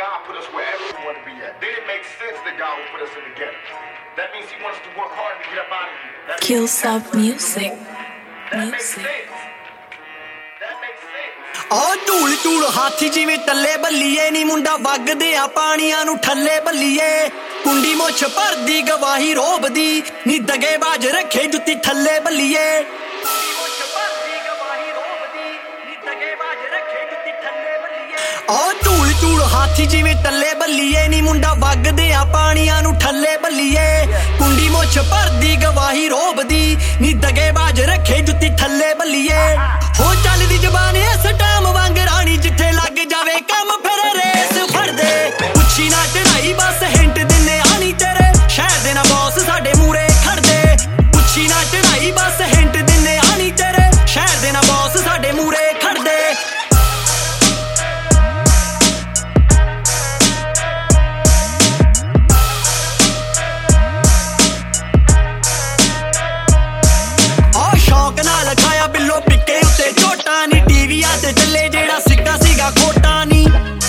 God put us wherever we want to be at. Then it makes sense that God will put us in the ghetto. That means He wants us to work hard to get up out of here. Killsoft music. That makes sense. That makes sense. ਆ ਢੂਲ ਢੂਲ ਹਾਥੀ ਜਿਵੇਂ ਟੱਲੇ ਬੱਲੀਏ ਨੀ ਮੁੰਡਾ ਵਗਦੇ ਆ ਪਾਣੀਆਂ ਨੂੰ ਠੱਲੇ ਬੱਲੀਏ ਕੁੰਡੀ ਮੁੱਛ ਭਰਦੀ ਗਵਾਹੀ ਰੋਬਦੀ ਨੀ ਦਗੇਬਾਜ਼ ਰੱਖੇ ਜੁੱਤੀ ਥੱਲੇ ਬੱਲੀਏ ਆ ਢੂਲ ਢੂਲ ਹਾਥੀ ਜਿਵੇਂ ਟੱਲੇ ਬੱਲੀਏ ਨੀ ਮੁੰਡਾ ਵਗਦੇ ਆ ਪਾਣੀਆਂ ਨੂੰ ਠੱਲੇ ਬੱਲੀਏ ਕੁੰਡੀ ਮੁੱਛ ਭਰਦੀ ਗਵਾਹੀ ਰੋਬਦੀ ਨੀ ਦਗੇਬਾਜ਼ ਰੱਖੇ ਜੁੱਤੀ ਥੱਲੇ ਬੱਲੀਏ ਹੋ ਚੱਲਦੀ ਜ਼ਬਾਨ ਇਸ ਟਾਈਮ ਵਾਂਗ ਰਾਣੀ ਜਿੱਥੇ ਲੱਗ ਜਾਵੇ ਕੰਮ ਫਿਰ ਰੇਸ ਫੜਦੇ ਪੁੱਛੀ ਨਾ ਚੜਾਈ ਬਸ ਹਿੰਟ ਦਿੰਨੇ ਆਣੀ ਤੇਰੇ ਸ਼ਹਿਰ ਦੇ ਨਾ ਬੌਸ ਸਾਡੇ ਮੂਰੇ ਖੜਦੇ ਪੁੱਛੀ ਨਾ ਚੜਾਈ ਬਸ ਹਿੰਟ ਦਿੰਨੇ ਆਣੀ ਤੇਰੇ ਸ਼ਹਿਰ ਦੇ ਨਾ ਬੌਸ ਸਾਡੇ ਮੂਰੇ ਖੜਦੇ ਚੱਲੇ ਜਿਹੜਾ ਸਿੱਕਾ ਸੀਗਾ ਖੋਟਾ ਨੀ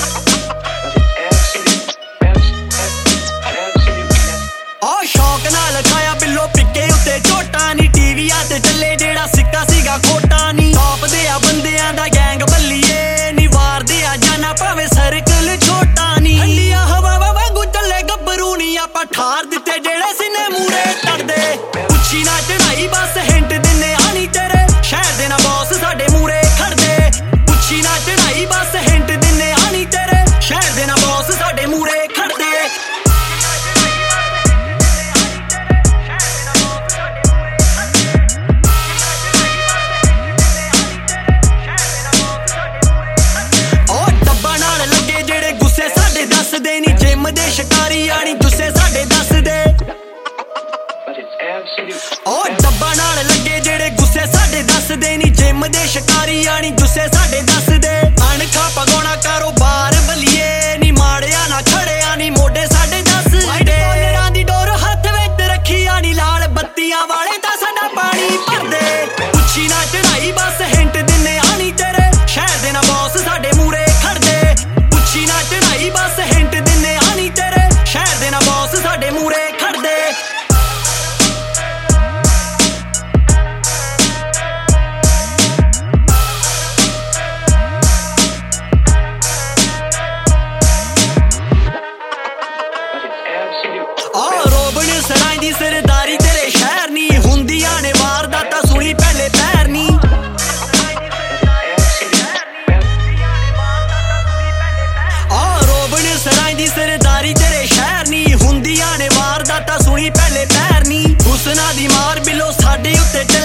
ਆ ਸ਼ੌਕ ਨਾਲ ਖਾਇਆ ਬਿੱਲੋ ਪਿੱਕੇ ਉੱਤੇ ਝੋਟਾ ਨੀ ਟੀਵੀਆਂ ਤੇ ਚੱਲੇ ਜਿਹੜਾ ਸਿੱਕਾ ਸੀਗਾ ਖੋਟਾ ਨੀ ਟੌਪ ਦੇ ਆ ਬੰਦਿਆਂ ਦਾ ਗੈਂਗ ਬੱਲੀਏ ਨੀ ਵਾਰਦੇ ਆ ਜਾਨਾ ਭਾਵੇਂ ਸਰਕਲ ਛੋਟਾ ਨੀ ਠੰਡੀਆਂ ਹਵਾਵਾਂ ਵਾਂਗੂ ਚੱਲੇ ਗੱਭਰੂ ਨੀ ਆਪਾਂ ਠਾਰ ਦਿੱਤੇ ਜਿਹੜੇ ਸੀਨੇ ਮੂਰੇ ਤੜਦੇ ਪੁੱਛੀ ਨਾ ਚੜਾਈ ਬਸ ਹਿੰਟ ਦਿੰਨੇ ਆਣੀ ਤੇਰੇ ਸ਼ਹਿਰ ਦੇ ਨਾ ਬੌਸ ਸਾਡੇ ਮੂਰੇ ਖੜਦੇ ਪੁੱਛੀ ਨਾ ਚੜਾਈ ਬਸ ਹਿੰਟ ਦਿੰਨੇ ਆਣੀ ਤੇਰੇ ਸ਼ਹਿਰ ਦੇ ਨਾ ਬੌਸ ਸਾਡੇ ਮੂਰੇ ਖੜਦੇ ਉਹ ਡੱਬਾ ਨਾਲ ਲੱਗੇ ਜਿਹੜੇ ਗੁੱਸੇ ਸਾਡੇ ਦੱਸਦੇ ਨੀ ਜਿਮ ਦੇ ਸ਼ਿਕਾਰੀ ਆਣੀ ਗੁੱਸੇ ਸਾਡੇ ਦੱਸਦੇ ਉਹ ਡੱਬਾ ਨਾਲ ਲੱਗੇ ਜਿਹੜੇ ਗੁੱਸੇ ਸਾਡੇ ਦੱਸਦੇ ਨੀ ਜਿਮ ਦੇ ਸ਼ਿਕਾਰੀ ਆਣੀ ਗੁੱਸੇ ਸਾਡੇ ਦੱਸਦੇ ਅਣਖਾ ਪਗਾਉਣਾ ਕਾਰੋਬਾਰ ਬੱਲੀਏ ਨੀ ਮਾੜਿਆ ਨਾ ਖੜਿਆ ਨੀ ਮੋਢੇ ਸਾਡੇ ਦੱਸਦੇ ਡਾਲਰਾਂ ਦੀ ਡੋਰ ਹੱਥ ਵਿੱਚ ਰੱਖੀ ਆਣੀ ਲਾਲ ਬੱਤੀਆਂ ਵਾਲੇ ਤਾਂ ਸਾਡਾ ਪਾਣੀ ਭਰਦੇ ਪੁੱਛੀ ਨਾ ਚੜਾਈ ਬਸ ਹਿੰਟ ਦਿੰਨੇ ਆਣੀ ਤੇਰੇ ਸ਼ਹਿਰ ਦੇ ਨਾ ਬੌਸ ਸਾਡੇ ਮੂਰੇ ਖੜਦੇ ਪੁੱਛੀ ਨਾ ਚੜਾਈ ਬਸ ਹਿੰਟ ਦਿੰਨੇ ਆਣੀ ਤੇਰੇ ਸ਼ਹਿਰ ਦੇ ਨਾ ਬੌਸ ਸਾਡੇ ਮੂਰੇ ਖੜਦੇ ਸਰਦਾਰੀ ਤੇਰੇ ਸ਼ਹਿਰ ਨੀ ਹੁੰਦੀਆਂ ਨੇ ਵਾਰਦਾਤਾਂ ਸੁਣੀ ਪਹਿਲੇ ਪੈਰ ਨੀ ਆ ਰੋਬਣ ਸਰਾਈ ਦੀ ਸਰਦਾਰੀ ਤੇਰੇ ਸ਼ਹਿਰ ਨੀ ਹੁੰਦੀਆਂ ਨੇ ਵਾਰਦਾਤਾਂ ਸੁਣੀ ਪਹਿਲੇ ਪੈਰ ਨੀ ਹੁਸਨਾ ਦੀ ਮਾਰ ਬਿੱਲੋ ਸਾਡੇ ਉੱਤੇ